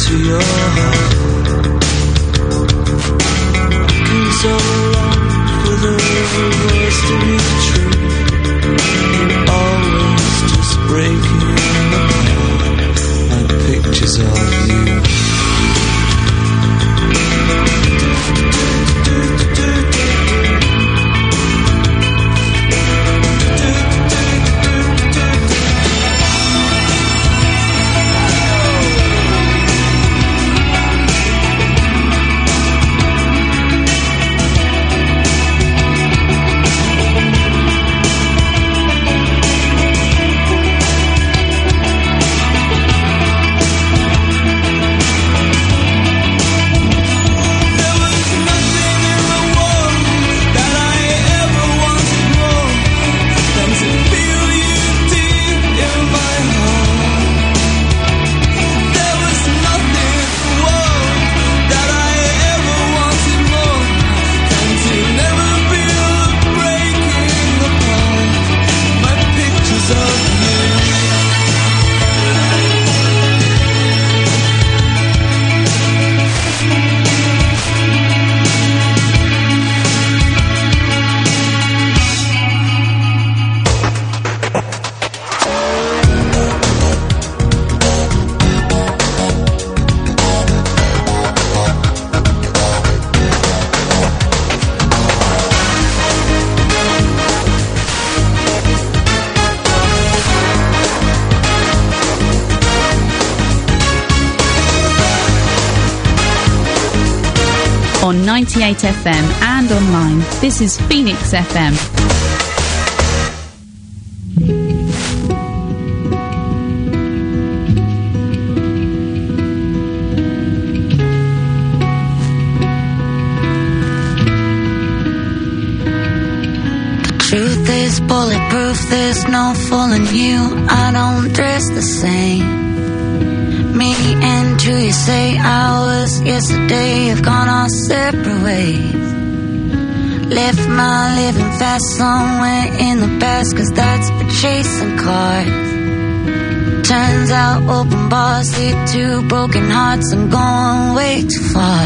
to your heart. Looking so long for the voice to be true. You're always just breaking apart my pictures of you. On 98 FM and online. This is Phoenix FM. Truth is bulletproof, there's no fooling you. I don't dress the same. Me and you, you say hours yesterday have gone our separate ways. Left my living fast somewhere in the past, 'cause that's for chasing cars. Turns out open bars lead to broken hearts. I'm going way too far.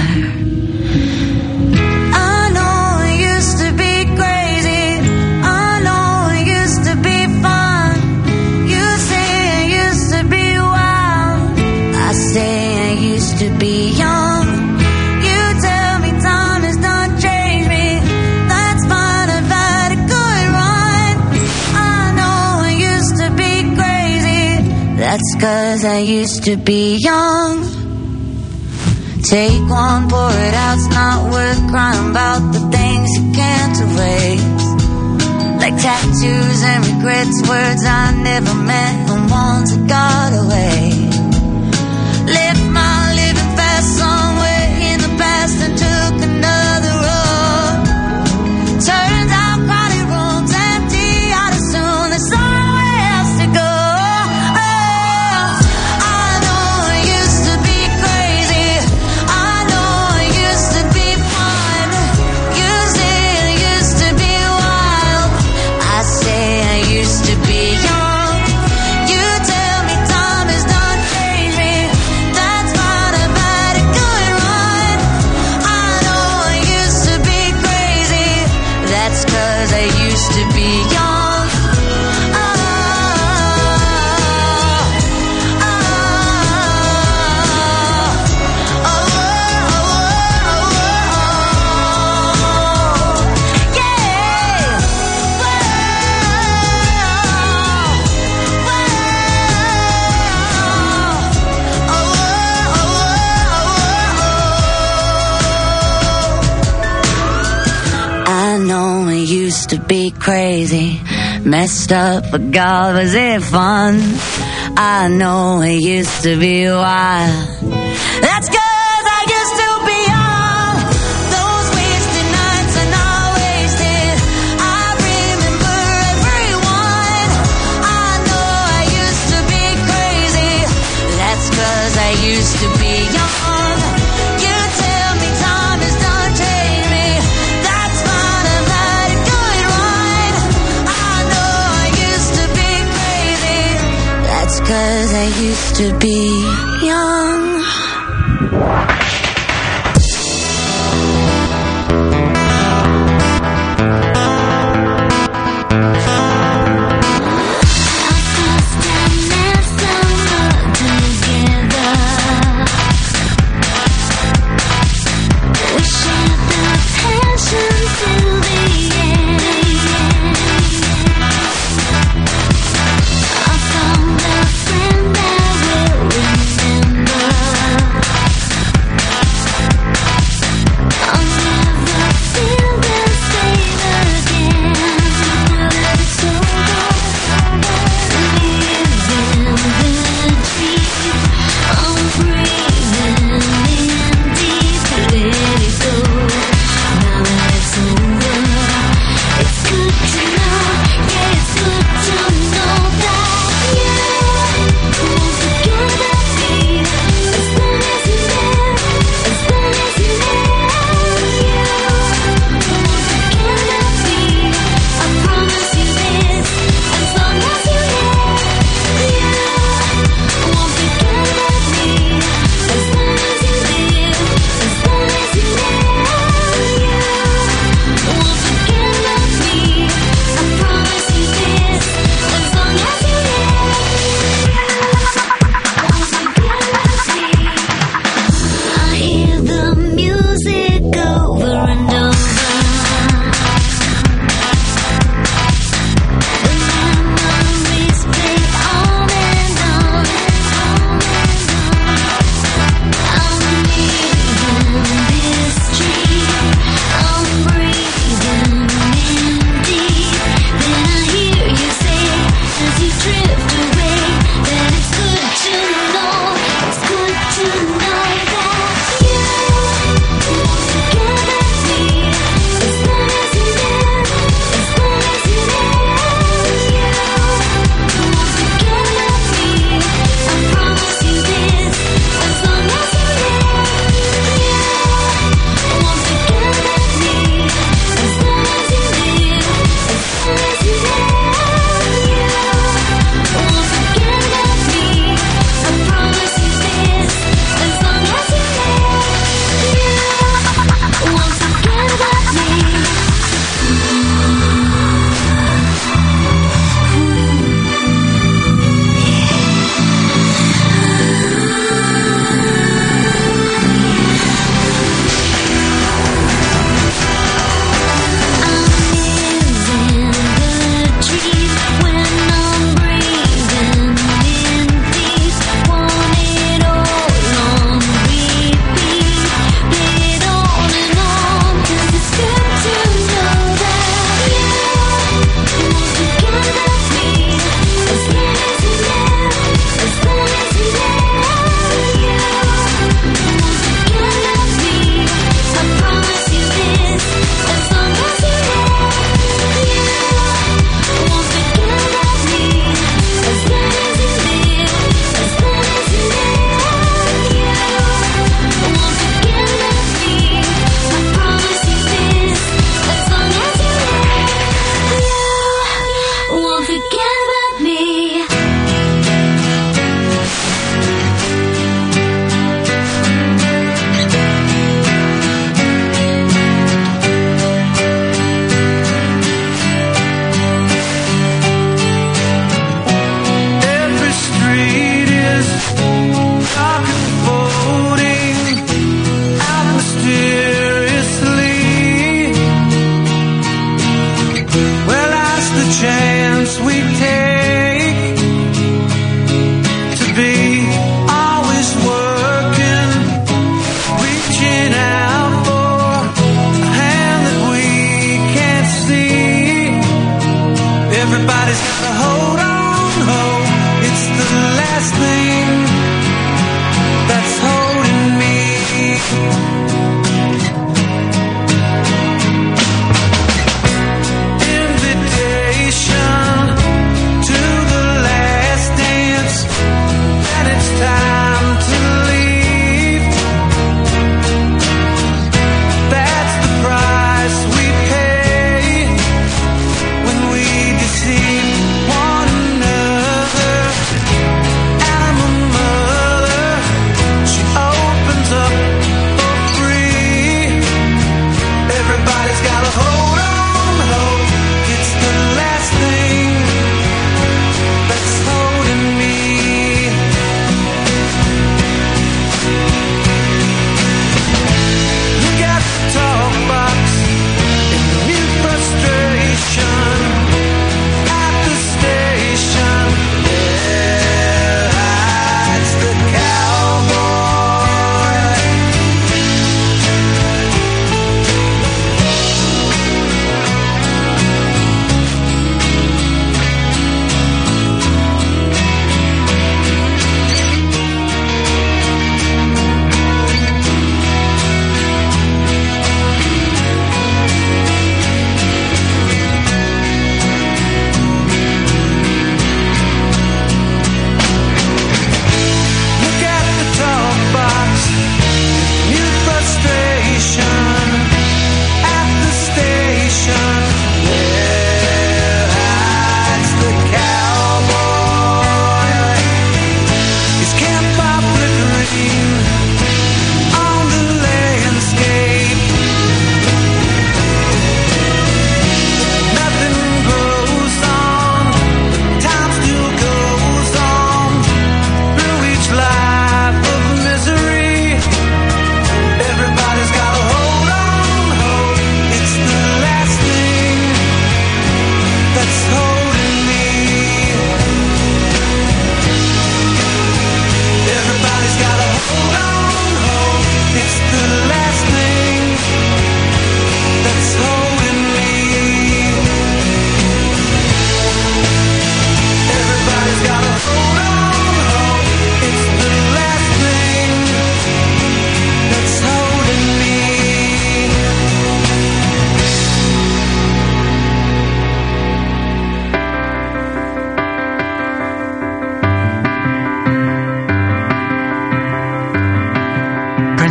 I know it used to be crazy. I know it used to be fun. You say it used to be wild. I say I used to be young. You tell me time has done changed me. That's fine, I've had a good run. I know I used to be crazy. That's 'cause I used to be young. Take one, pour it out, it's not worth crying about the things you can't erase. Like tattoos and regrets, words I never meant and ones that got away. Left my living fast somewhere in the past and took another road. Turns out crowded rooms empty out as soon as somewhere else to go. Oh, I know it used to be crazy. I know it used to be fun. You say it used to be wild. I say I used to be young. You tell me time has done changed me. That's fine, I've had a good run. I know I used to be crazy. That's 'cause I used to be young. Oh, oh, oh, oh, yeah. I know it used to be crazy, messed up, but God, was it fun? I know it used to be wild. That's 'cause I used to be young. Those wasted nights are not wasted. I remember everyone. I know I used to be crazy. That's 'cause I used to be young. You tell me time has done changed me. That's fine, I've had a good run. I know I used to be crazy. That's 'cause I used to be young.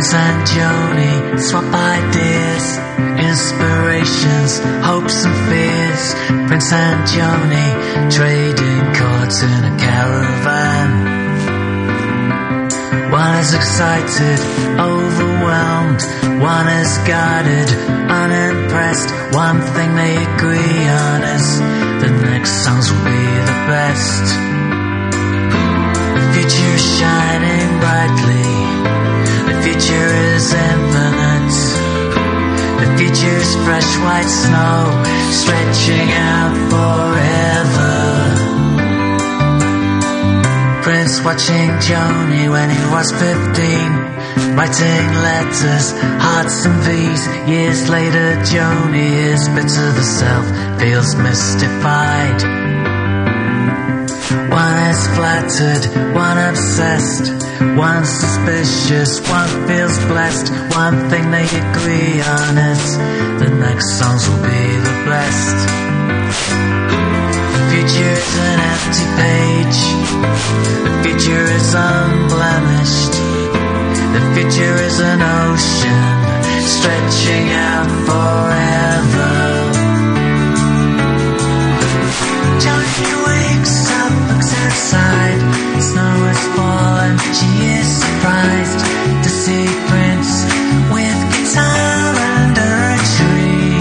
Prince and Joni swap ideas, inspirations, hopes and fears. Prince and Joni trading cards in a caravan. One is excited, overwhelmed. One is guarded, unimpressed. One thing they agree on is the next songs will be the best. The future is shining brightly. The future is infinite. The future is fresh white snow, stretching out forever. Prince watching Joni when he was 15, writing letters, hearts and V's. Years later Joni is bitter the self, feels mystified. One is flattered, one obsessed, one suspicious, one feels blessed. One thing they agree on is the next songs will be the best. The future is an empty page. The future is unblemished. The future is an ocean stretching out forever. Joni wakes up, looks outside. Snow has fallen, she is surprised to see Prince with guitar under a tree.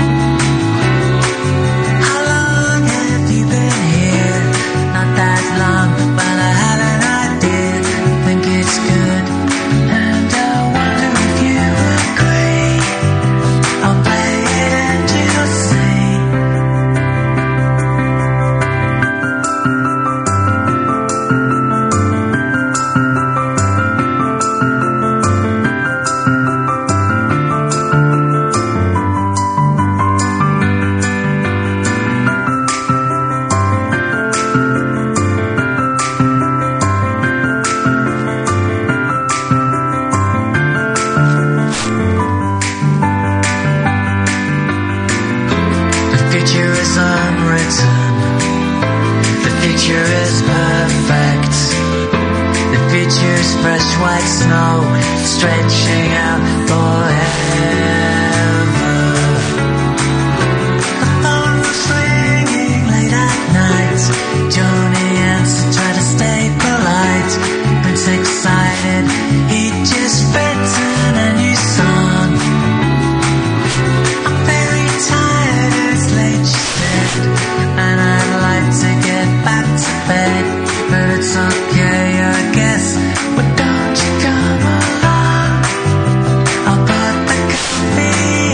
How long have you been here? Not that long, but I had an idea. I think it's good, and I wonder if you agree. I'll play it and you'll sing. Fresh white snow stretching out forever. The phone was ringing late at night. Joni answered, tried to stay polite. Prince excited, he'd just written a new song. I'm very tired, it's late, she said, and I'd like to get back to bed, but it's okay, I guess. But don't you come along, I'll put the coffee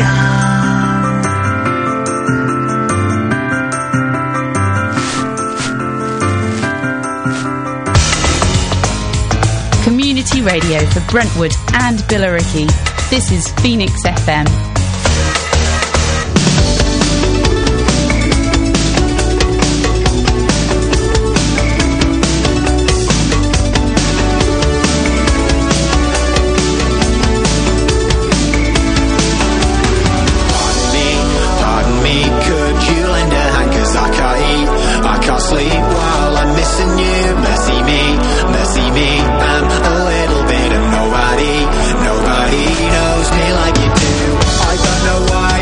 on. Community radio for Brentwood and Billericay. This is Phoenix FM. Sleep while I'm missing you. Mercy me, I'm a little bit of nobody. Nobody knows me like you do. I don't know why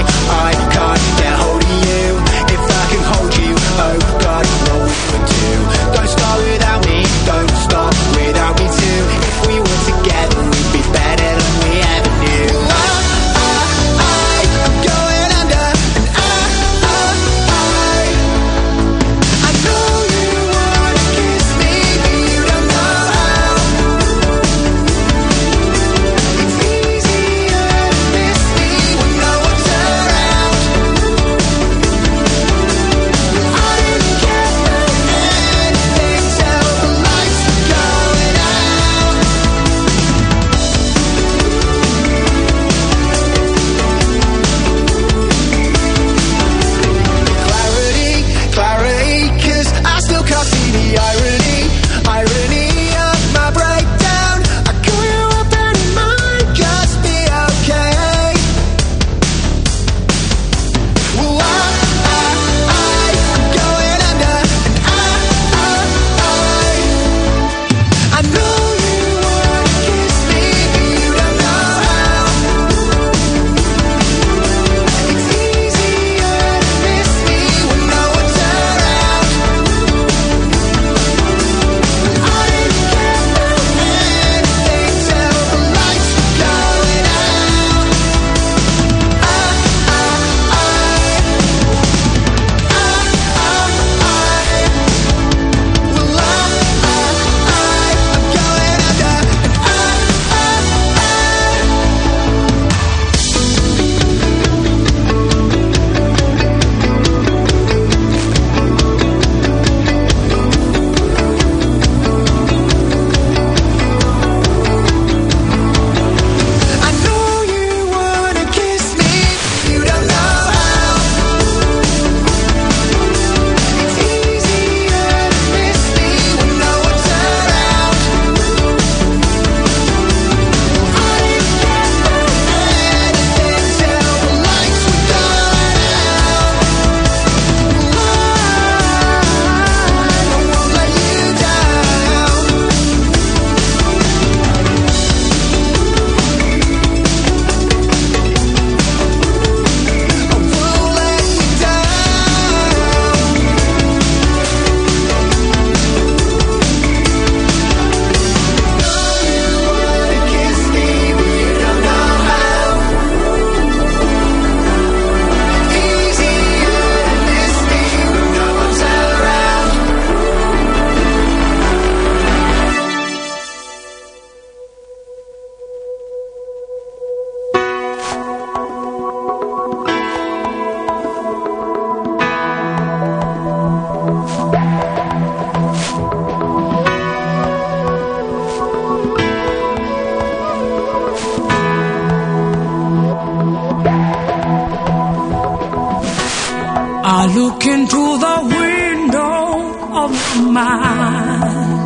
I look into the window of my mind.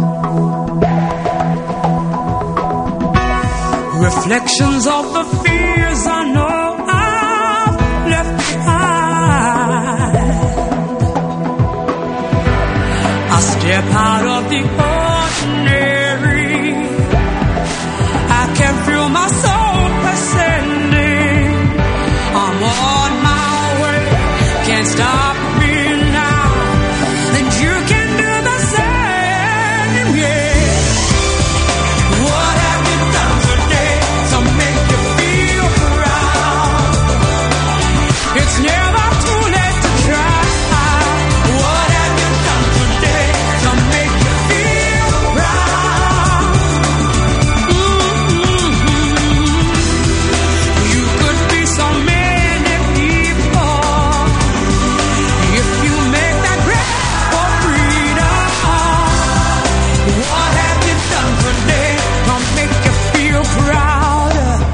Reflections of the fears I know I've left behind. I step out of the ordinary. I can feel my soul ascending. I'm on my way, can't stop me now. And you can do the same, yeah. What have you done today to make you feel proud? It's never too late to try. What have you done today to make you feel proud? You could be so many people if you make that grab for freedom. What have you done today to make you feel proud?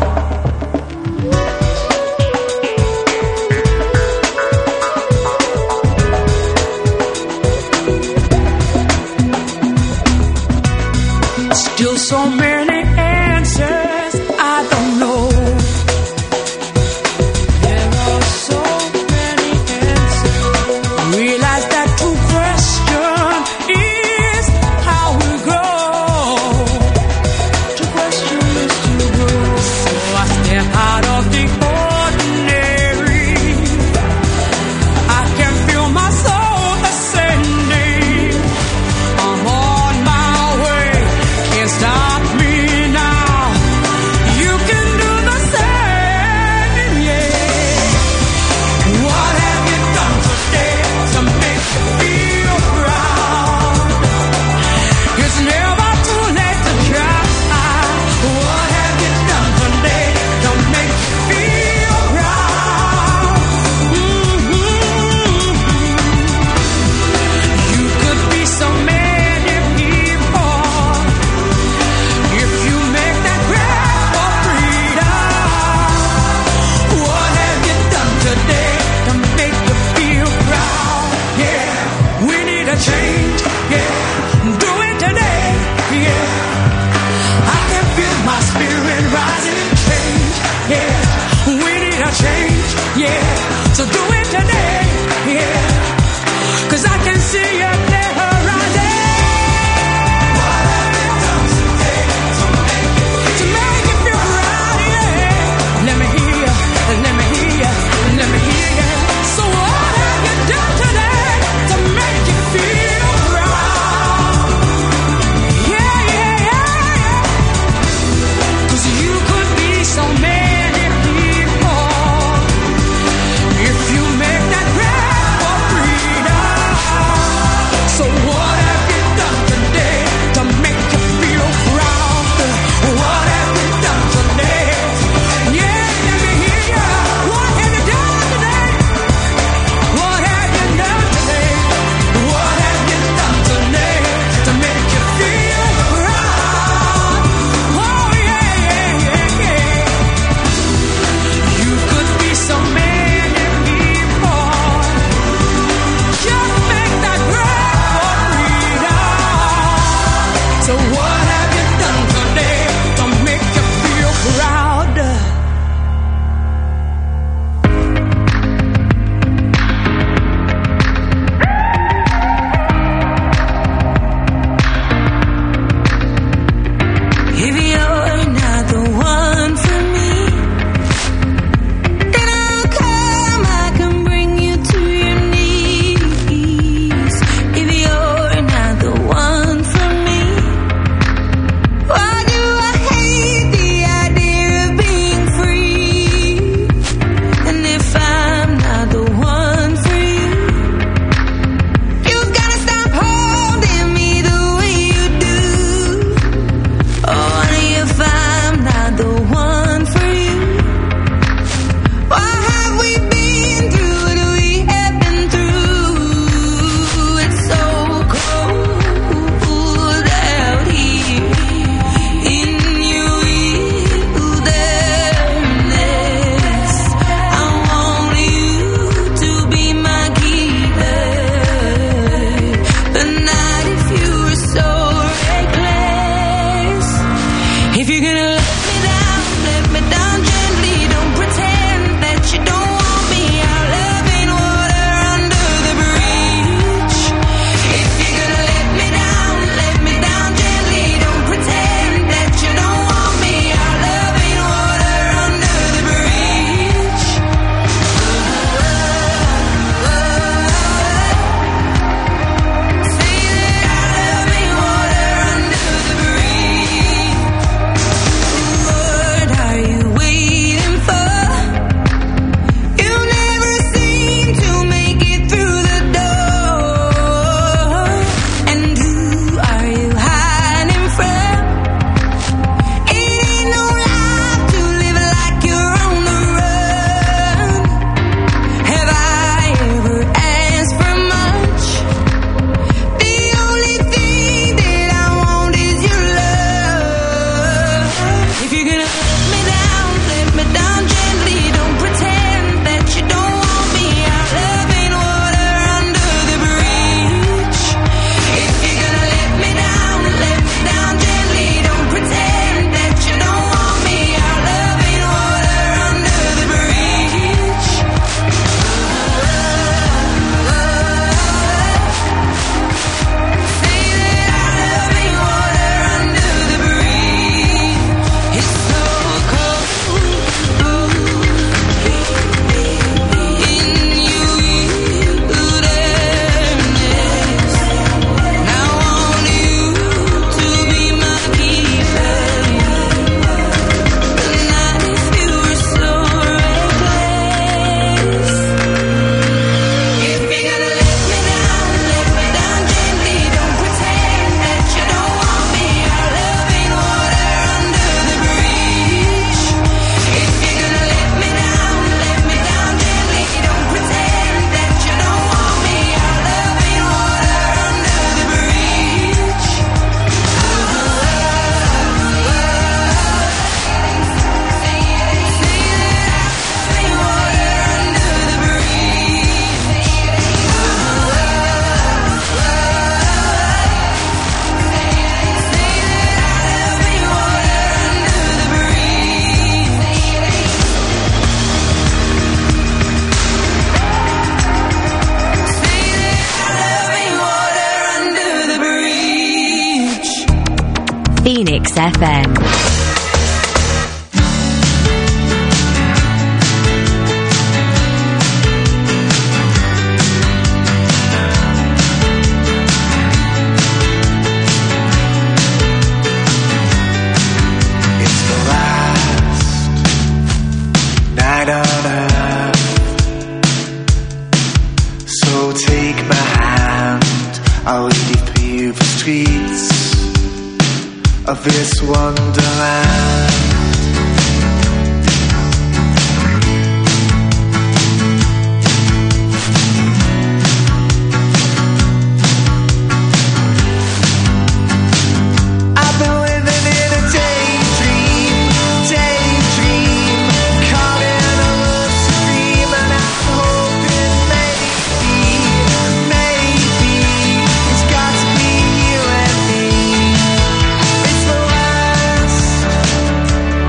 Still so many answers I don't know. There are so many answers. Realize that to question is how we grow. To question is to grow. So I step out of the ordinary. I can feel my soul ascending. I'm on my way, can't stop me now. You can do the same, yeah. What have you done today to make you feel proud? It's never too late to try. What have you done today to make you feel proud? You could be so many people if you make that grab for freedom. What have you done today to make you feel proud? Yeah, we need a change. Yeah, do it today. Yeah, I can feel my spirit rising. Change. Yeah, we need a change. Yeah, so do it today. Yeah, 'cause I can see you there rising. What have you done today to make you feel proud? Yeah, let me hear you, let me hear you, let me hear you. So what have you done today to make you feel proud? Yeah, yeah, yeah, yeah. 'Cause you could be so many people if you make that grab for freedom. Phoenix FM. This wonderland. I've been living in a daydream, caught in a lucid dream, and I'm hoping maybe it's got to be you and me. It's the last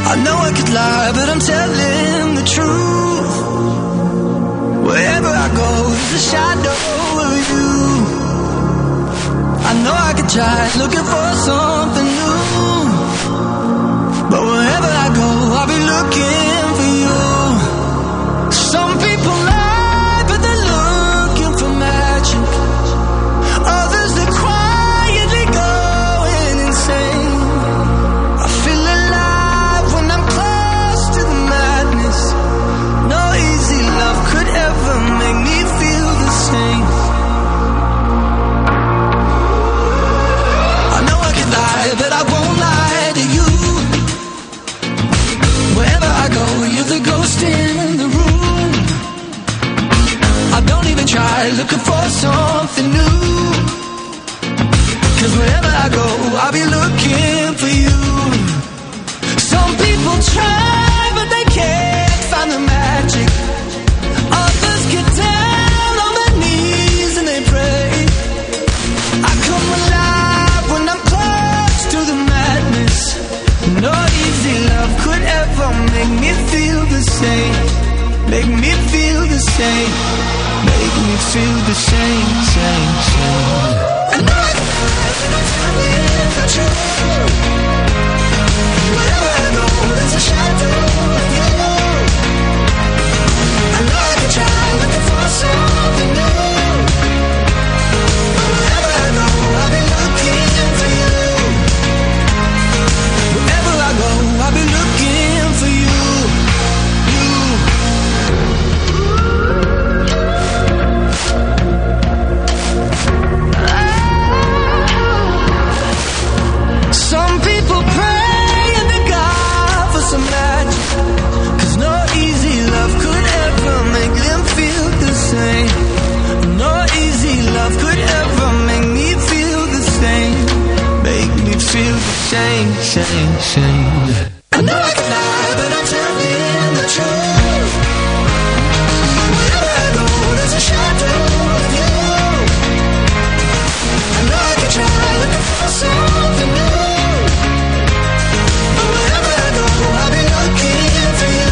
I know I could lie, but I'm telling the truth. Wherever I go, there's a shadow of you. I know I could try looking for something new, but wherever I go, I'll be looking for you. Some people lie, but they're looking for magic. Others are quietly going insane. I feel alive when I'm close to the madness. No easy love could ever make me feel the same. I know I can lie, but I won't lie to you. Wherever I go, you're the ghost in the room. I don't even try looking for something new, 'cause wherever I go, I'll be looking for you. Some people try, but they can't find the magic. Others get down on their knees and they pray. I come alive when I'm close to the madness. No easy love could ever make me feel the same. Make me feel the same. Make me feel the same, same, same. I know I can lie, but I'm telling the truth. Wherever I go, there's a shadow of you. I know I can try looking for something new, but wherever I go, I'll be looking for you. Wherever I go, I'll be looking for you. Some people pray and to God for some magic, 'cause no easy love could ever make them feel the same. No easy love could ever make me feel the same. Make me feel the same, same, same. I know I can lie, but I'm telling the truth. Wherever I go, there's a shadow of you. I know I can try looking for something new, but wherever I go, I'll be looking for you.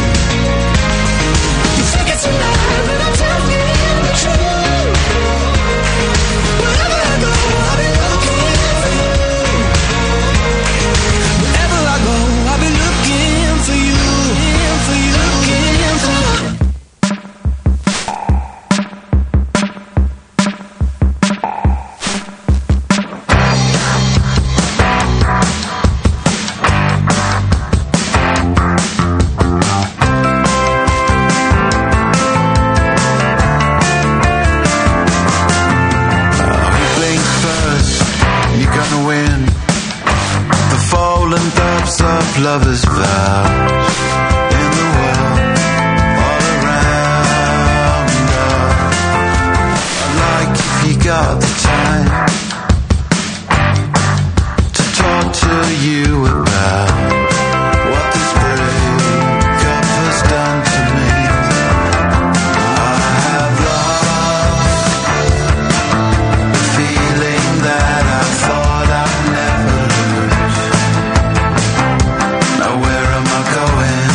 You think it's a lie, but I'm telling the truth. Wherever I go, I'll be looking for you. Wherever I go, I'll be looking for you, for you, looking for you. Blink first, you're gonna win. The fallen doves of lovers' vows in the world all around us. I'd like if you got the time to talk to you about what this breakup has done to me. I have lost the feeling that I thought I'd never lose. Now where am I going?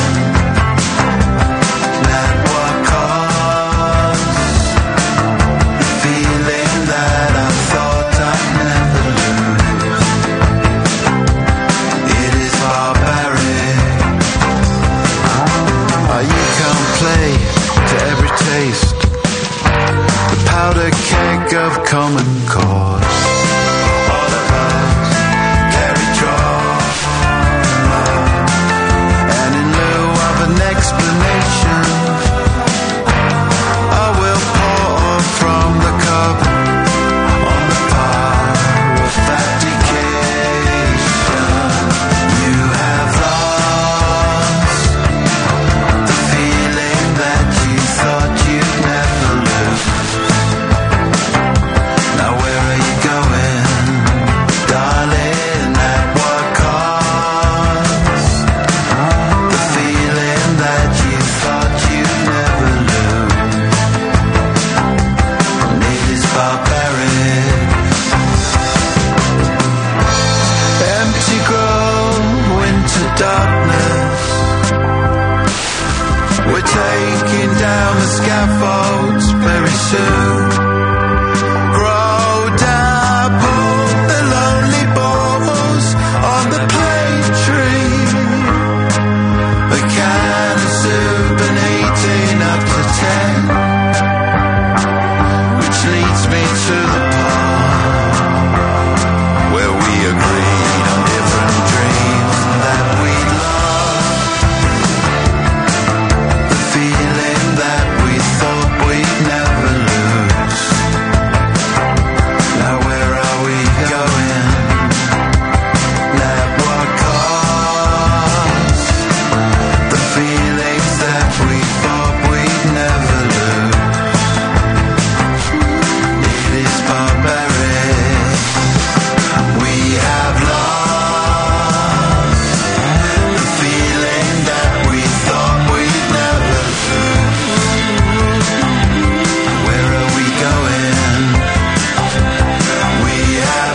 And at what cost? The feeling that I thought I'd never lose. It is barbaric. You can't play to every taste. The powder keg of common cause. All of us carry trauma, and in lieu of an explanation, I will pour from the cup on the pyre of abdication. You have lost the feeling that you thought you'd never lose. Now where are boats very soon. Grow dapple the lonely balls on the plane tree. A can of soup and 18 up to 10, which leads me to the park where we agreed on different dreams that we'd love. The feeling that we thought we'd never lose. Now where are we going? Network cars. The feelings that we thought we'd never lose. It is barbaric. We have lost the feeling that we thought we'd never lose. Where are we going? We have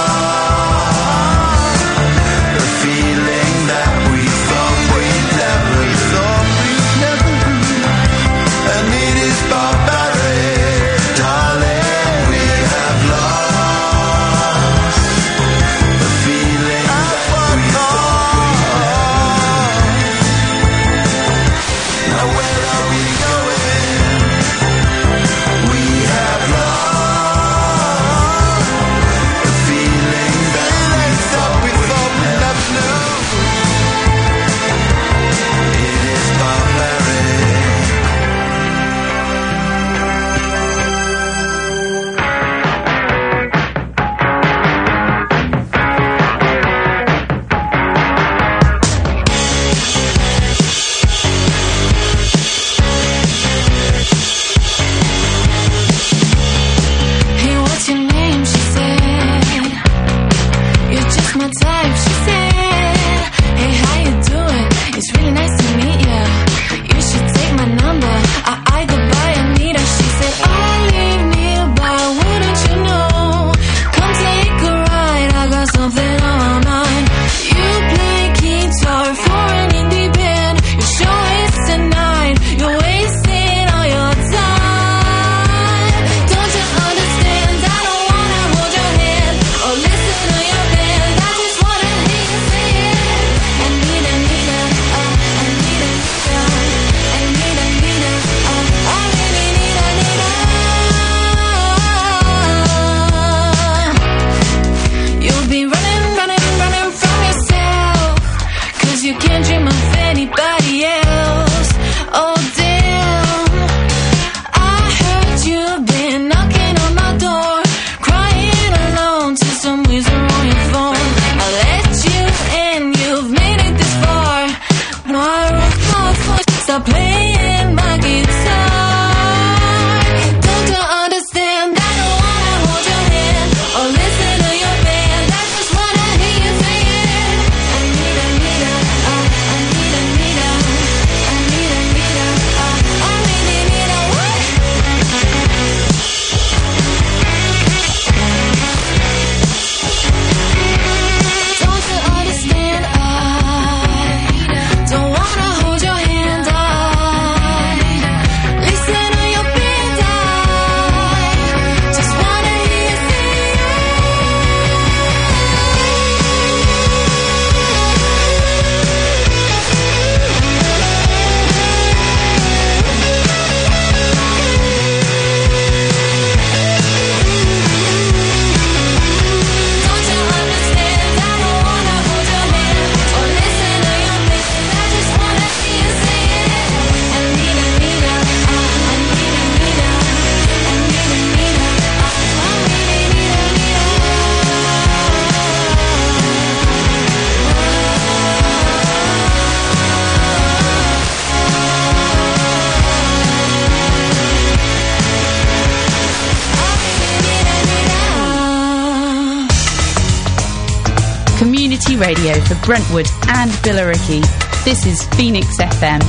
lost the feeling that we thought we'd never lose. And it is barbaric, darling. We have lost the feeling that we thought we'd never lose. Now where are we going? We have lost the feeling that we thought we'd never lose. It is barbaric. Hey, what's your name? She said. You're just my type. She said. Hey, how you doing? It's really nice to meet ya. You should take my number. I go by Anita. She said, I live nearby. Wouldn't you know? Come take a ride. I got something on my mind. You play guitar for an indie band. Your show is tonight. You're wasting all your time. Don't you understand? I don't wanna hold your hand or listen to your band. I just wanna hear you say it. Anita, Anita, Anita, Anita, Anita, I really need Anita. You'll be running, running, running from yourself, 'cause you can't dream of anybody else. Oh damn, I heard you've been knocking on my door, crying alone to some wizard on your phone. I let you in, you've made it this far. My stop playing my guitar. Don't you understand? I don't wanna hold your hand or listen to your band. I just wanna hear you say it. Anita, Anita, Anita, Anita, Anita, Anita, I really need a what? Don't you understand? I don't wanna hold your hand. I listen to your band. I just wanna hear you say Don't you understand? I don't wanna hold your hand or listen to your band. I just wanna hear you say it. Anita, Anita, Anita, Anita, Anita, Anita, I really need Anita. Community radio for Brentwood and Billericay. This is Phoenix FM.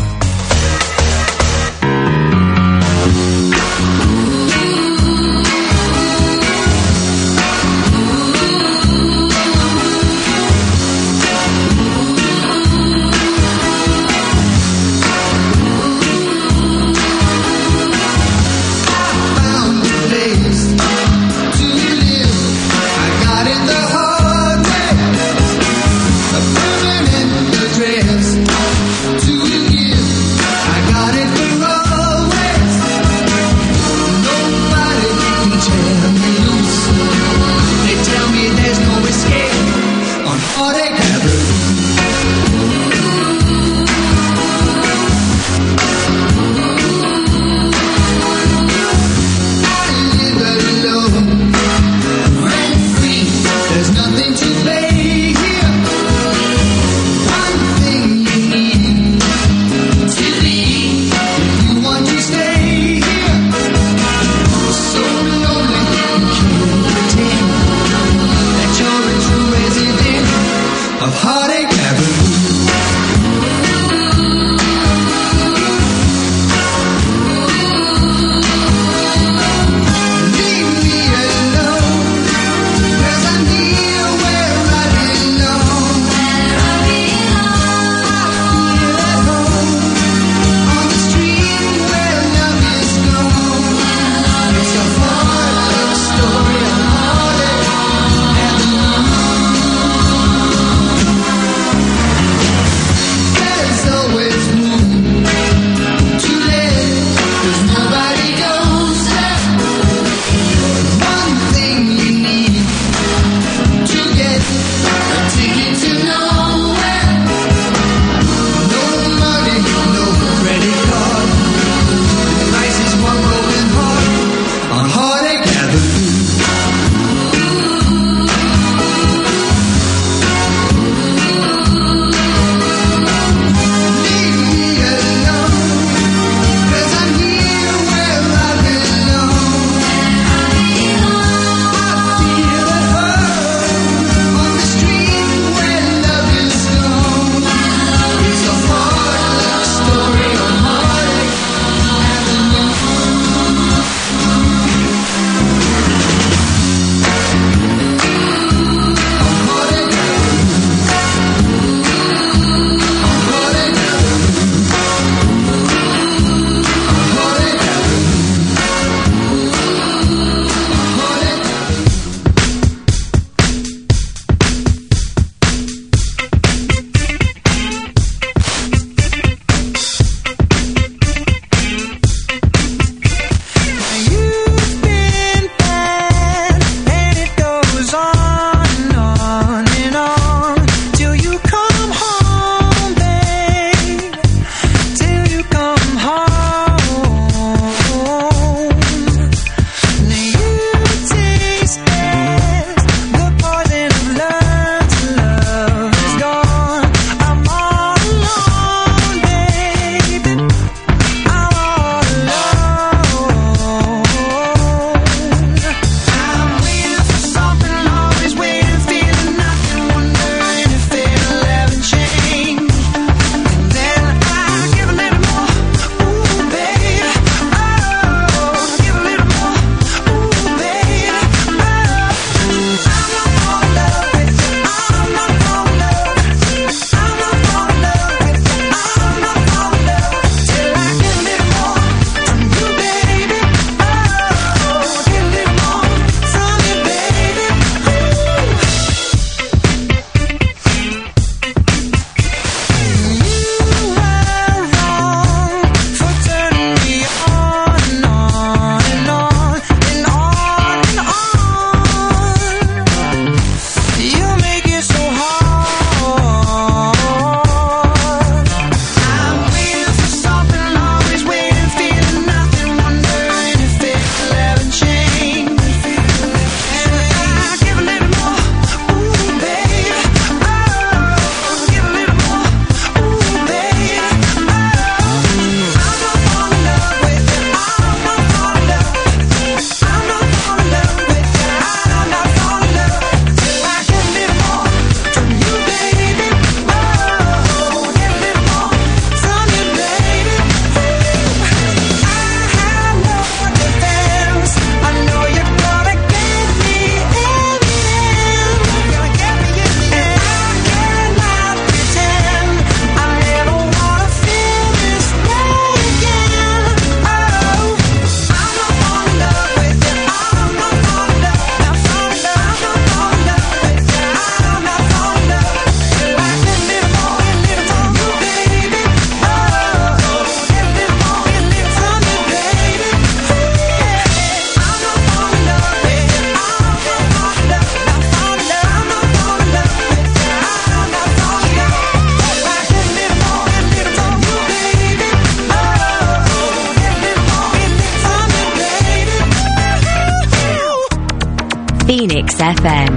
Phoenix FM.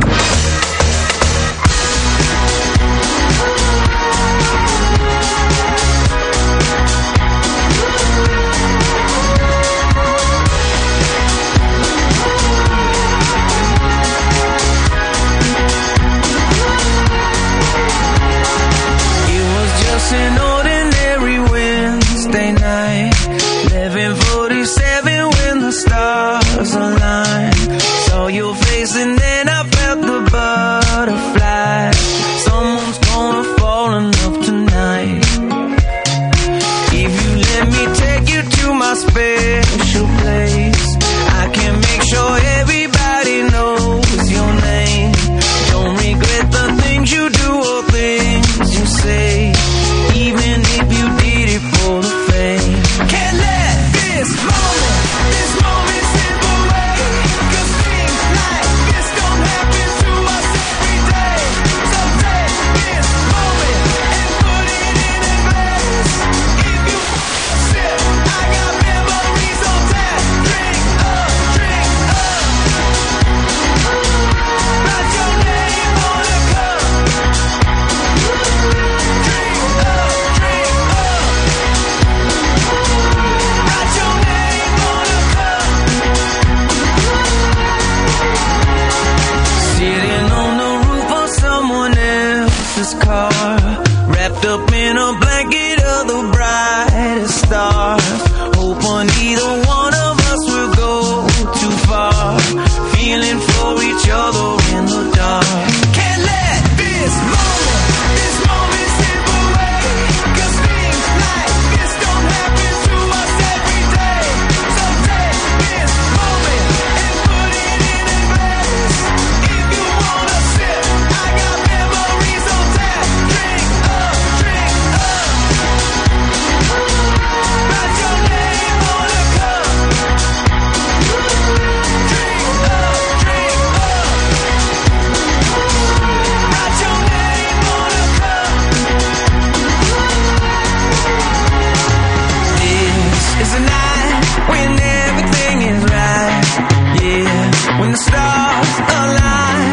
An ordinary Wednesday night, 11:47 when the stars aligned. Saw your face and then I felt the butterfly. Someone's gonna fall in love tonight. If you let me take you to my special place, I can make sure everybody knows your name. Don't regret the things you do or things you say, even if you did it for the fame. Can't let this moment slip away, 'cause things like this don't happen to us every day. So take this moment and put it in a glass. If you sip, I got memories on tap. Drink up, drink up. Write your name on a cup. Sitting on the roof of someone else's car, wrapped up in a blanket of the brightest stars, hoping either one of us will go too far, feeling for each other in the dark. Can't let this moment slip away, 'cause things like this don't happen to us every day. So take this moment and put it in a glass. If you wanna sip, I got memories on tap. Drink up, drink up. Write your name on a cup. Drink up, drink up. Write your name on a cup. This is a night when everything is right. Yeah, when the stars align.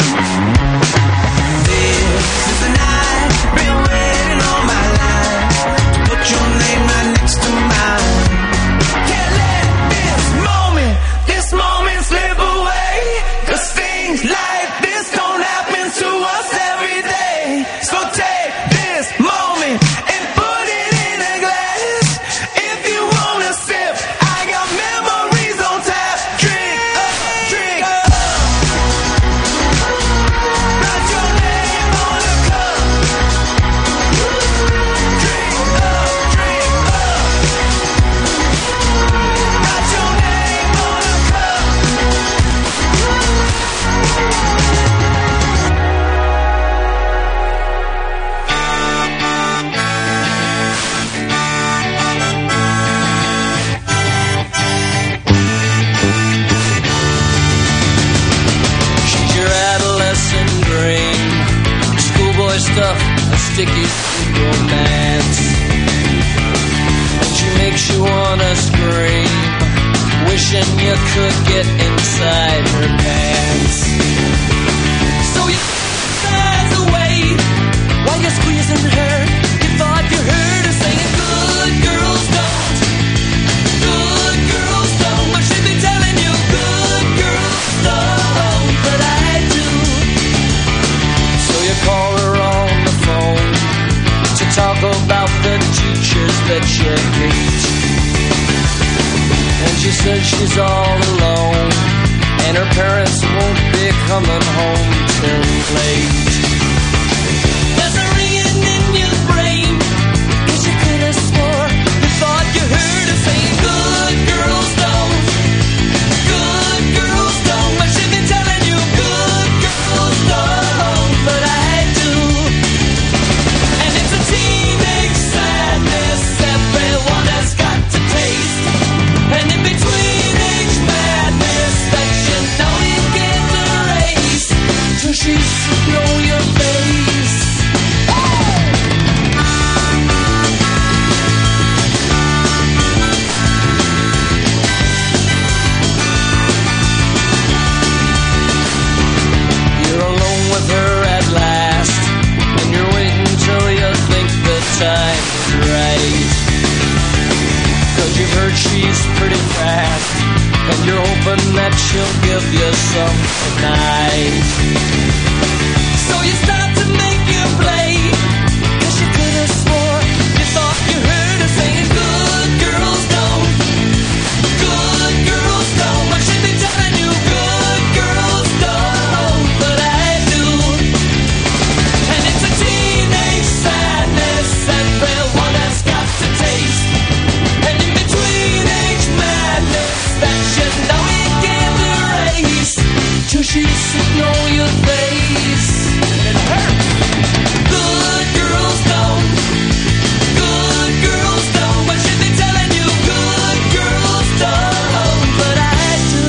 This is the night been waiting all my life to put your name right next to mine. Can't let this moment slip away, 'cause things like this don't happen to us every day. So take this moment and put it in a glass. If you wanna sip, I got memories on tap. Drink up, drink up. Write your name on a cup. Drink up, drink up. Write your name on a cup. She's your adolescent dream, schoolboy stuff, a sticky romance, and she makes you wanna scream, wishing you could get inside her pants. So you size away while you're squeezing her. You thought you heard her saying, "Good girls don't, good girls don't." But she'd be telling you, "Good girls don't," but I do. So you call her on the phone to talk about the teachers that you hate, and she says she's all alone, and her parents won't be coming home till late. There's a ringing in your brain, 'cause you could have swore you thought you heard her saying, "Good girls don't, good girls don't." But she'd be telling you, "Good girls don't," but I do. And it's a teenage sadness everyone has got to taste, and in between each man that she'll give you some tonight. So you start to make your play, 'cause you could have swore you thought you heard her saying good girls don't, good girls don't. I should be telling you good girls don't, but I do. And it's a teenage sadness everyone has got to taste. And in between age madness that you know you can't erase, till she's sitting on your face. And it hurts. Good girls don't, good girls don't. I should be telling you good girls don't, but I do.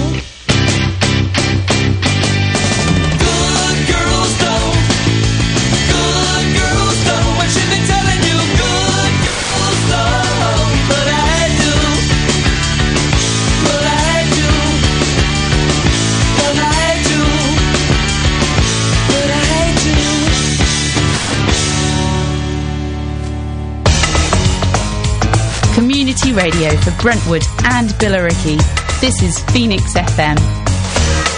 Good girls don't, good girls don't. I should be telling you good girls don't, but I do. But I do. But I do. But I do. Community radio for Brentwood and Billericay. This is Phoenix FM.